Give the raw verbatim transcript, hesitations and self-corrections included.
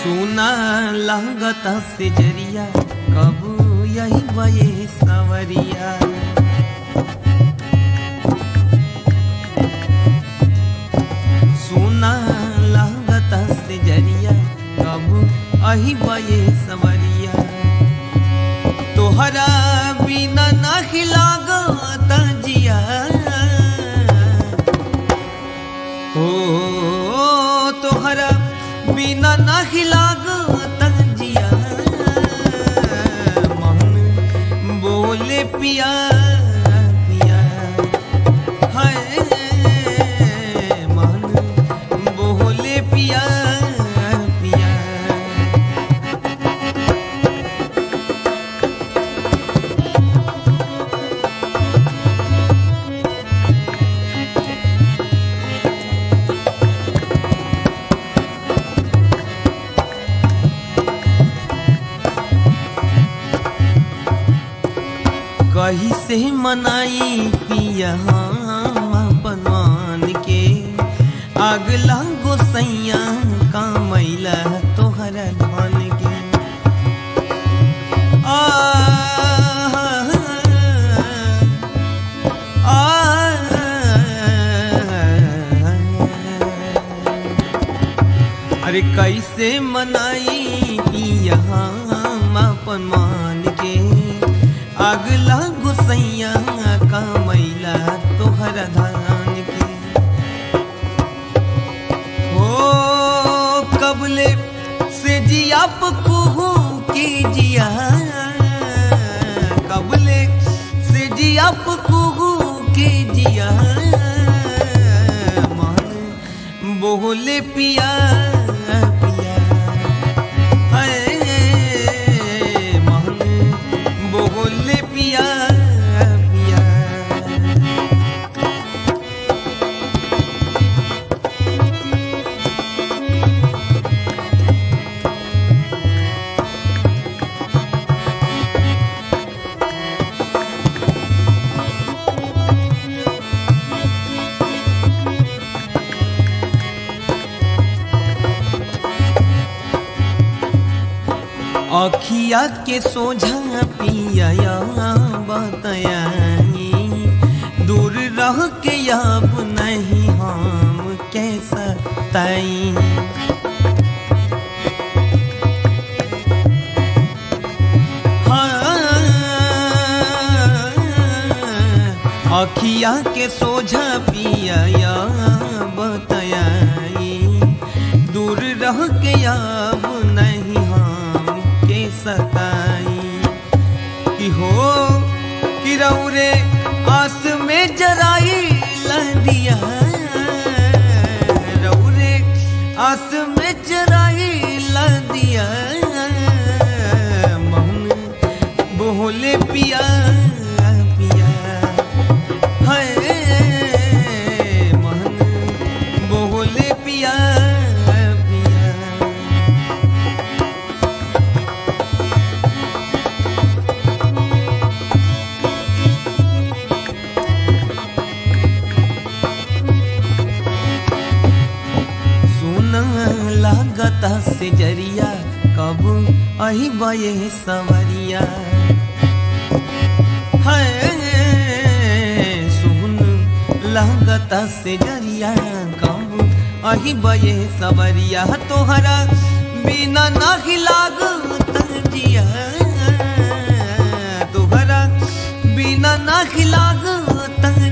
सुना लागत से जरिया कब यही बये सवरिया। सुना लागत से जरिया कब अही बये सवरिया। तोहरा बिना नहीं लागत जिया हो, तोहरा बिना नहीं लागत जिया। मन बोले पिया पिया है, मन बोले पिया पिया। कही से मनाई पिया हम अपन मान के, अगला गोसैया का मैला तोहरा धान के। आ, आ, अरे कैसे मनाई पिया हम अपन मान के, अगला गुसैया का मैला तोहरा धान के। हो कबले से जिया पकुहू की जिया, कबले से जिया पकुहू की जिया। मन बोले पिया पिया है, मन बोले पिया पिया। अखिया के सोझा पिया बताई, दूर रह के अब नहीं हम कैसा ताई। हाँ अखिया के सोझा पिया बताई, दूर रह के अब नहीं सताई। कि हो कि रौरे आस में जराई लदिया, रौरे आस में जराई लदिया। मन बोले पिया पिया है, मन बोले पिया पिया। लागत से जरिया कब अही बये सवरिया है। सुन लागत से जरिया कब अही बये सवरिया। तोहरा बिना नहीं लागत जिया, तोहरा बिना नहीं लागत